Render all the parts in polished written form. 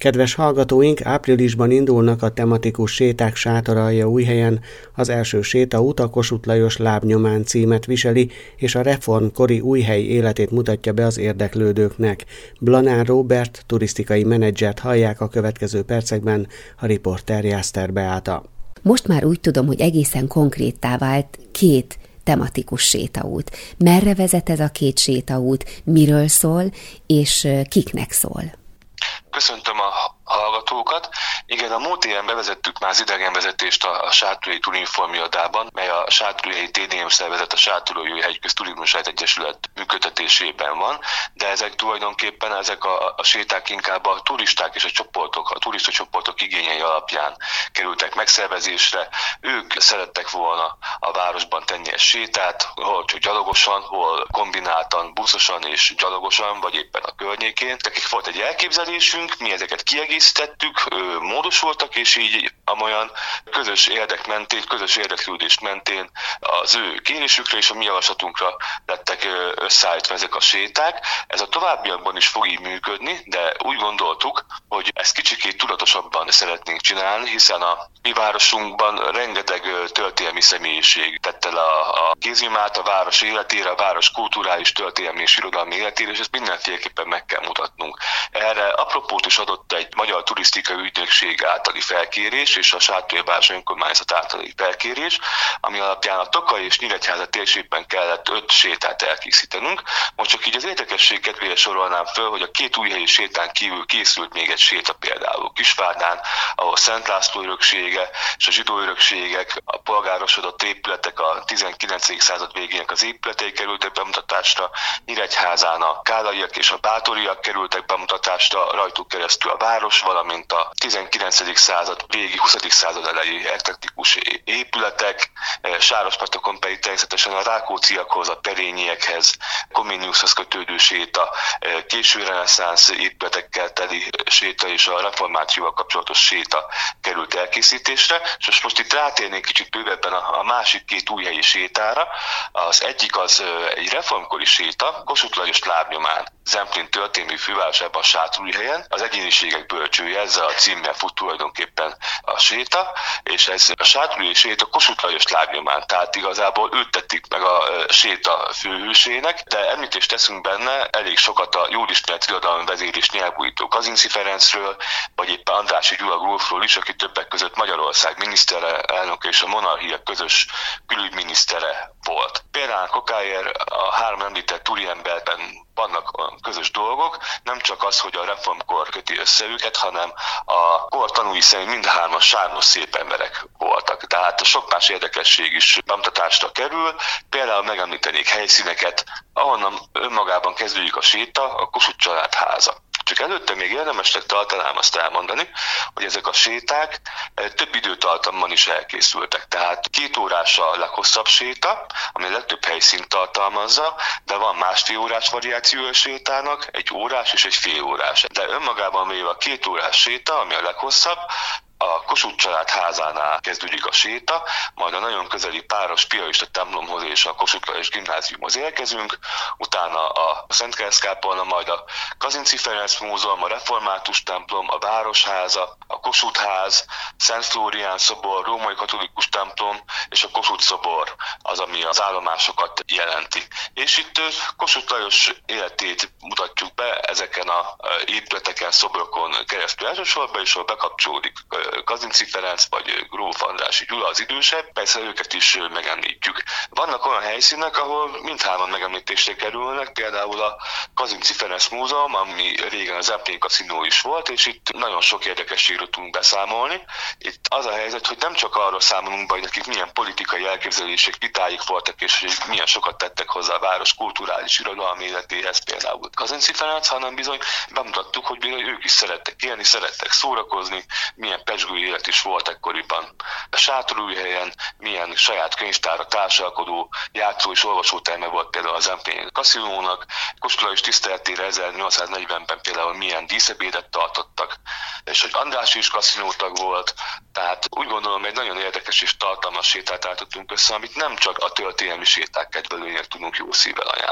Kedves hallgatóink, áprilisban indulnak a tematikus séták Sátoraljaújhelyen. Az első sétaút a Kossuth Lajos Lábnyomán címet viseli, és a reformkori Újhely életét mutatja be az érdeklődőknek. Blanár Róbert turisztikai menedzsert hallják a következő percekben, a riporter Jászter Beáta. Most már úgy tudom, hogy egészen konkréttá vált 2 tematikus sétaút. Merre vezet ez a 2 sétaút, miről szól, és kiknek szól? Köszöntöm a hallgatókat. Igen, a múlt éven bevezettük már az idegenvezetést a Sátoraljaújhelyi Turinform irodában, mely a Sátoraljaújhelyi TDM szervezet, a Sátoraljaújhelyi Közturizmusát Egyesület működtetésében van, de ezek tulajdonképpen a séták inkább a turisták és a turistacsoportok igényei alapján kerültek megszervezésre. Ők szerettek volna a városban tenni egy sétát, hol csak gyalogosan, hol kombináltan, buszosan és gyalogosan, vagy éppen a környékén. Nekik volt egy elképzelésünk, mi ezeket kiegészítettük, módosultak, és így amolyan közös érdek mentén, közös érdeklődés mentén az ő kérésükre és a mi javaslatunkra lettek összeállítva ezek a séták. Ez a továbbiakban is fog így működni, de úgy gondoltuk, hogy ezt kicsikét tudatosabban szeretnénk csinálni, hiszen a mi városunkban rengeteg történelmi személyiség tette le a kéznyomát a város életére, a város kulturális, történelmi és irodalmi életére, és ezt mindenféleképpen meg kell mutatnunk. Erre apropót is adott egy magyar turisztikai ügynökség általi felkérés és a Sátoraljaújhelyi város önkormányzat általi felkérés, ami alapján a Tokaj és Nyíregyháza térségben kellett 5 sétát elkészítenünk. Most csak így az érdekesség kedvéért sorolnám föl, hogy a 2 újhelyi sétán kívül készült még egy séta például Kisvárdán, ahol Szent László öröksége és a zsidó örökségek, a polgárosodott épületek, a 19. század végének az épületei kerültek bemutatásra, Nyíregyházán a Kálaiak és a Báthoriak kerültek bemutatásra, rajtuk keresztül a város, valamint a 19. század végi, 20. század elejé eklektikus épületek, Sárospatakon pedig természetesen a Rákócziakhoz, a Perényiekhez, Comeniushoz kötődő séta, késő reneszánsz épületekkel teli séta és a reformációval kapcsolatos séta került elkészítésre. És most itt rátérnék kicsit bővebben a másik 2 újhelyi sétára. Az egyik az egy reformkori séta, Kossuth Lajos Lábnyomán, Zemplén történelmi fővárosában, Sátoraljaújhelyen. Az egyéniségek bölcsője, ezzel a címmel fut tulajdonképpen a séta, és ez a Sátoraljaújhelyi séta Kossuth Lajos Lábnyomán, tehát igazából őt tették meg a séta főhősének, de említést teszünk benne elég sokat a jól ismert irodalmi vezér és nyelvújító Kazinczy Ferencről, vagy éppen Andrássy Gyula grófról is, aki többek között Magyarország miniszterelnöke és a monarchia közös külügyminisztere volt. Például kokáért a 3 említett úriemberben vannak közös dolgok, nem csak az, hogy a reformkor köti össze őket, hanem a kor tanúi szerint mind 3-an sármos szép emberek voltak. Tehát sok más érdekesség is bemutatásra kerül, például megemlítenék helyszíneket, ahonnan önmagában kezdődik a séta, a Kossuth család háza. Csak előtte még érdemesnek tartanám azt elmondani, hogy ezek a séták több időtartamban is elkészültek. Tehát 2 órás a leghosszabb séta, ami a legtöbb helyszínt tartalmazza, de van 1,5 órás variáció a sétának, 1 órás és 1 fél órás. De önmagában véve a 2 órás séta, ami a leghosszabb, a Kossuth család házánál kezdődik a séta, majd a nagyon közeli páros piarista templomhoz és a Kossuth Lajos gimnáziumhoz érkezünk, utána a Szent Keresztkápolna, majd a Kazinczy Ferenc múzeum, a református templom, a városháza, a Kossuth ház, Szent Flórián szobor, római katolikus templom és a Kossuth szobor az, ami az állomásokat jelenti. És itt Kossuth Lajos életét mutatjuk be ezeken a épületeken, szobrokon keresztül elsősorban, és ahol bekapcsolódik Kazinczy Ferenc vagy gróf Andrássy Gyula az idősebb, persze őket is megemlítjük. Vannak olyan helyszínek, ahol mindhárman megemlítésre kerülnek, például a Kazinczy Ferenc múzeum, ami régen az Zemplén kaszinó is volt, és itt nagyon sok érdekességről tudunk beszámolni. Itt az a helyzet, hogy nem csak arról számolunk be, hogy nekik milyen politikai elképzelések, vitáik voltak, és hogy milyen sokat tettek hozzá a város kulturális irodalmi életéhez, például Kazinczy Ferenc, hanem bizony bemutattuk, hogy ők is szerettek élni, szerettek szórakozni, milyen pezsgő élet is volt ekkoriban. A Sátoraljaújhelyen milyen saját könyvtára társalkodó játszó és olvasóterme volt például az Zemplén kaszinónak, Kossuth Lajos tiszteletére 1840-ben például milyen díszebédet tartottak, és hogy Andrássy is kaszinótag volt, tehát úgy gondolom egy nagyon érdekes és tartalmas sétát állítottunk össze, amit nem csak a történelmi séták kedvelőinek tudunk jó szívvel ajánlani.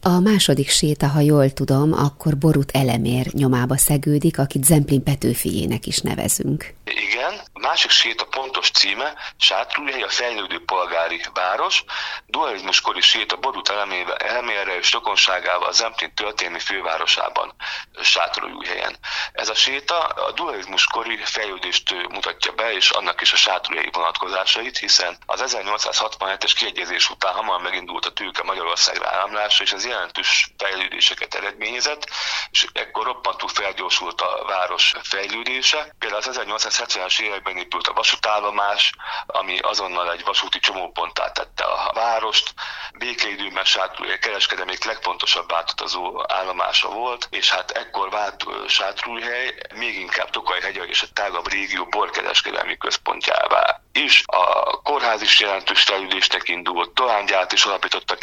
A második séta, ha jól tudom, akkor Boruth Elemér nyomába szegődik, akit Zemplén Petőfijének is nevezünk. Igen, a másik séta pontos címe Sátrújhely, a fejlődő polgári város, dualizmuskori séta Boruth Elemérre és rokonságával a Zemplén történelmi fővárosában, Sátorújhelyen. Ez a séta a dualizmuskori fejlődést mutatja be, és annak is a sátorújhelyi vonatkozásait, hiszen az 1867-es kiegyezés után hamar megindult a tőke Magyarországra áramlása, és ez jelentős fejlődéseket eredményezett, és ekkor roppantú felgyorsult a város fejlődése. Például az 1870-es években épült a vasútállomás, ami azonnal egy vasúti csomóponttá tette a várost. Békeidőben Sátorújhely kereskedelmi legfontosabb átutazó állomása volt, és hát ekkor vált Sátorújhely még inkább Tokaj-hegye és a tágabb régió borkereskedelmi központjává is. A kórház is jelentős fejlődésnek indult. Dohánygyárat is alapítottak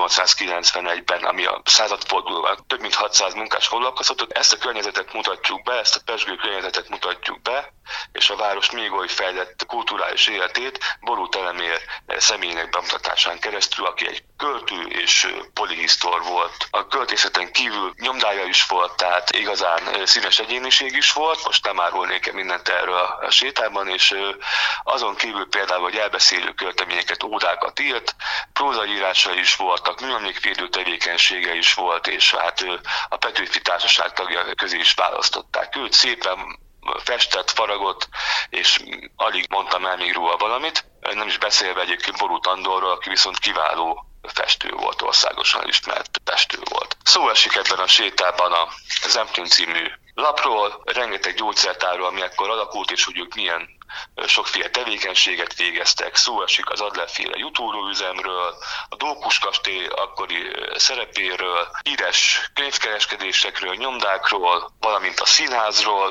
1891-ben, ami a századfordulóban több mint 600 munkás foglalkoztatott. Ezt a környezetet mutatjuk be, ezt a pezsgő környezetet mutatjuk be, és a város még oly fejlett kulturális életét Boruth Elemér személyének bemutatásán keresztül, aki egy költő és polihisztor volt. A költészeten kívül nyomdája is volt, tehát igazán színes egyéniség is volt. Most nem árulnék mindent erről a sétában, és azon kívül például, hogy elbeszélő költeményeket, ódákat írt, prózaírása is voltak, műemlékvédő tevékenysége is volt, és hát a Petőfi Társaság tagja közé is választották őt. Szépen festett, faragott, és alig mondtam el még róla valamit. Nem is beszélve egyébként Boruth Andorról, aki viszont kiváló festő volt, országosan ismert festő volt. Szó esik ebben a sétában a Zemplén című lapról, rengeteg gyógyszertárról, ami ekkor alakult, és hogy ők milyen sokféle tevékenységet végeztek. Szó esik az Adlerféle jutóróüzemről, a Dókus kastély akkori szerepéről, híres könyvkereskedésekről, nyomdákról, valamint a színházról,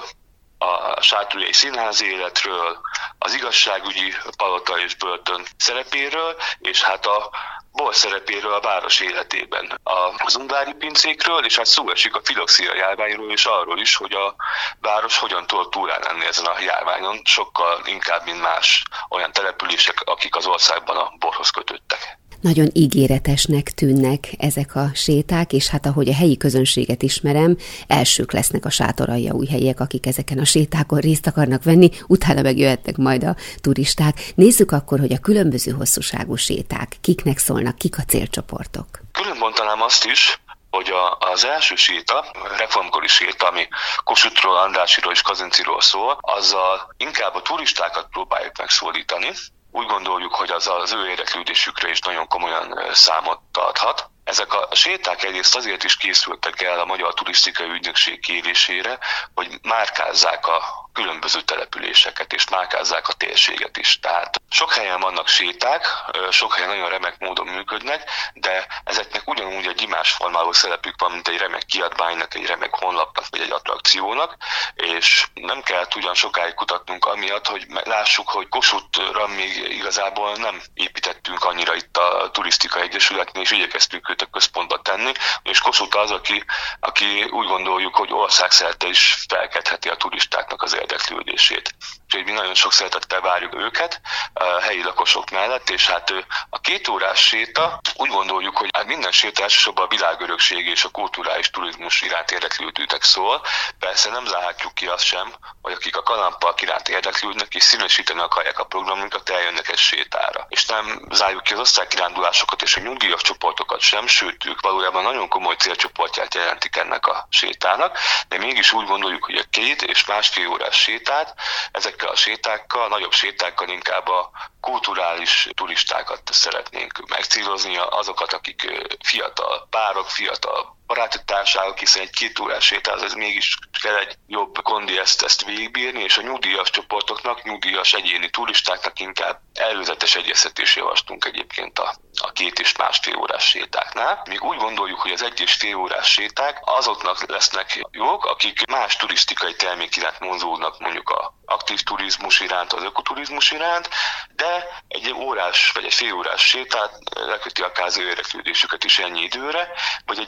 a sátorújhelyi színházi életről, az igazságügyi palota és börtön szerepéről, és hát a bor szerepéről a város életében. Az ungvári pincékről, és hát szó esik a filoxéra járványról, és arról is, hogy a város hogyan tud túlállni ezen a járványon, sokkal inkább, mint más olyan települések, akik az országban a borhoz kötöttek. Nagyon ígéretesnek tűnnek ezek a séták, és hát ahogy a helyi közönséget ismerem, elsők lesznek a sátoraljaújhelyiek, akik ezeken a sétákon részt akarnak venni, utána megjöhetnek majd a turisták. Nézzük akkor, hogy a különböző hosszúságú séták kiknek szólnak, kik a célcsoportok. Külön mondanám azt is, hogy az első séta, a reformkori séta, ami Kossuthról, Andrásszyról és Kazincziról szól, azzal inkább a turistákat próbáljuk megszólítani. Úgy gondoljuk, hogy az ő érdeklődésükre is nagyon komolyan számot adhat. Ezek a séták egyrészt azért is készültek el a Magyar Turisztikai Ügynökség kérésére, hogy márkázzák a különböző településeket, és márkázzák a térséget is. Tehát sok helyen vannak séták, sok helyen nagyon remek módon működnek, de ezeknek ugyanúgy egy imázsformáló szerepük van, mint egy remek kiadványnak, egy remek honlapnak, vagy egy attrakciónak, és nem kellett ugyan sokáig kutatnunk amiatt, hogy lássuk, hogy Kossuthra még igazából nem építettünk annyira itt a Turisztikai Egyesületnél, és igyekeztünk őt a központba tenni, és Kossuth az, aki úgy gondoljuk, hogy országszerte is felkeltheti a turistáknak az érdeklődését. Úgyhogy mi nagyon sok szeretettel várjuk őket a helyi lakosok mellett, és hát a 2 órás séta, úgy gondoljuk, hogy minden séta elsősorban a világörökség és a kulturális turizmus iránt érdeklődőknek szól. Persze nem zárhatjuk ki azt sem, hogy akik a kalandpark iránt érdeklődnek és színesíteni akarják a programunkat, eljönnek egy sétára. És nem zárjuk ki az osztálykirándulásokat és a nyugdíjas csoportokat sem, sőt, ők valójában nagyon komoly célcsoportját jelentik ennek a sétának, de mégis úgy gondoljuk, hogy a 2 és 1,5 órás sétát, ezekkel a sétákkal, nagyobb sétákkal inkább a kulturális turistákat szeretnénk megcélozni, azokat, akik fiatal párok, fiatal baráti társaságok, hiszen egy 2 órás sétához ez mégis kell egy jobb kondi ezt végigbírni, és a nyugdíjas csoportoknak, nyugdíjas egyéni turistáknak inkább előzetes egyeztetést javaslunk egyébként a 2 és 1,5 órás sétáknál. Még úgy gondoljuk, hogy az 1,5 órás séták azoknak lesznek jók, akik más turisztikai termék iránt vonzódnak, mondjuk a aktív turizmus iránt, az ökoturizmus iránt, de egy órás vagy egy fél órás sétát leköti akár az érdeklődésüket is ennyi időre, vagy egy nyugdíjas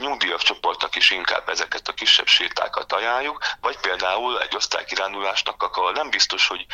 csoportnak is inkább ezeket a kisebb sétákat ajánljuk, vagy például egy osztálykirándulásnak, ahol nem biztos, hogy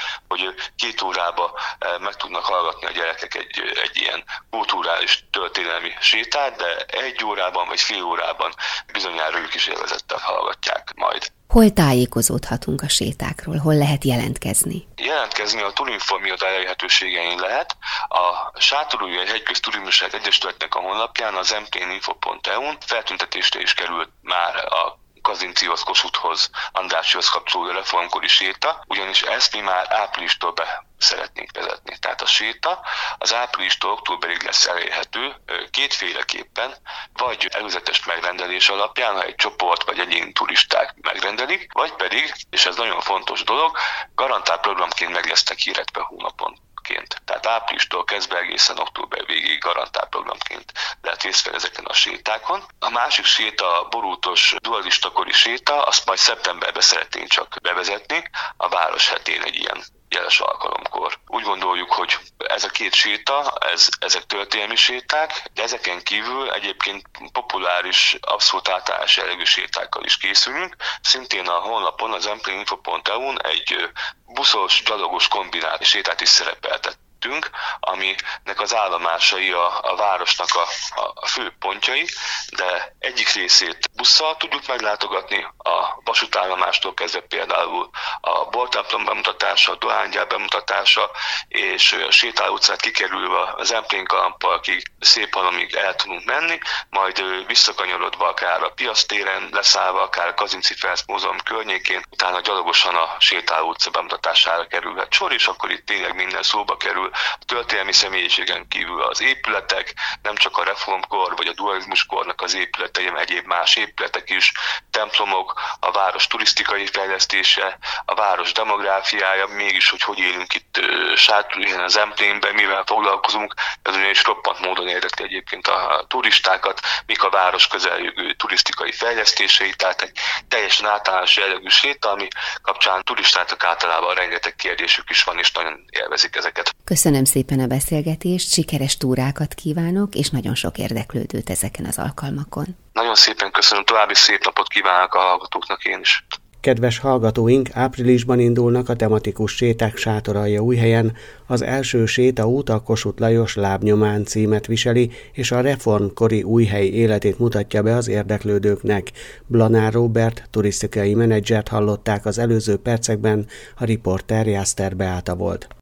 2 órába meg tudnak hallgatni a gyerekek egy ilyen kulturális történelmi sétát, de 1 órában vagy fél órában bizonyára ők is élvezettel hallgatják majd. Hol tájékozódhatunk a sétákról? Hol lehet jelentkezni? Jelentkezni a Turinform iroda elérhetőségein lehet. A Sátorújhely Hegyközturizmusát Egyesületnek a honlapján, az mtninfo.eu-n feltüntetésre is került már a Kazincéhoz, Kossuthhoz, Andrásszyhoz kapcsolódó reformkori séta, ugyanis ezt mi már áprilistól be szeretnénk vezetni. Tehát a séta az áprilistól októberig lesz elérhető kétféleképpen, vagy előzetes megrendelés alapján, ha egy csoport vagy egyéni turisták megrendelik, vagy pedig, és ez nagyon fontos dolog, garantált programként meg lesznek hirdetve hónapon. Tehát áprilistól kezdve egészen október végéig garantált programként lehet részt venni ezeken a sétákon. A másik séta, a borútos dualistakori séta, azt majd szeptemberben szeretnénk csak bevezetni, a Városhetén egy ilyen jeles alkalomkor. Úgy gondoljuk, hogy ez a 2 séta, ezek történelmi séták, de ezeken kívül egyébként populáris, abszolút általános jellegű sétákkal is készülünk. Szintén a honlapon, az mtninfo.eu-n egy buszos, gyalogos kombinált sétát is szerepeltettünk, aminek az állomásai a városnak a fő pontjai, de egyik részét busszal tudjuk meglátogatni, a vasútállomástól kezdve például a Boltemplom bemutatása, a Dohánygyár bemutatása, és a Sétáló utcát kikerülve az Emplén Kalandparkig, Széphalomig el tudunk menni, majd visszakanyarodva akár a Piasztéren leszállva, akár a Kazinczy Ferenc Múzeum környékén, utána gyalogosan a Sétáló utca bemutatására kerülhet sor, és akkor itt tényleg minden szóba kerül. A történelmi személyiségen kívül az épületek, nem csak a reformkor vagy a dualizmuskornak az épületei, hanem egyéb más épületek is, templomok, a város turisztikai fejlesztése, a város demográfiája, mégis, hogy élünk itt Sátorújhelyen, az Emplénben, mivel foglalkozunk, ez ugyanis roppant módon érdekli egyébként a turistákat, mik a város közeljövő turisztikai fejlesztései, tehát egy teljesen általános jellegű séta, ami kapcsán turistáknak általában rengeteg kérdésük is van, és nagyon élvezik ezeket. Köszönöm szépen a beszélgetést, sikeres túrákat kívánok, és nagyon sok érdeklődőt ezeken az alkalmakon. Nagyon szépen köszönöm, további szép napot kívánok a hallgatóknak én is. Kedves hallgatóink, áprilisban indulnak a tematikus séták Sátoraljaújhelyen. Az első sétaút a Kossuth Lajos Lábnyomán címet viseli, és a reformkori Újhely életét mutatja be az érdeklődőknek. Blanár Róbert, turisztikai menedzsert hallották az előző percekben, a riporter Jászter Beáta volt.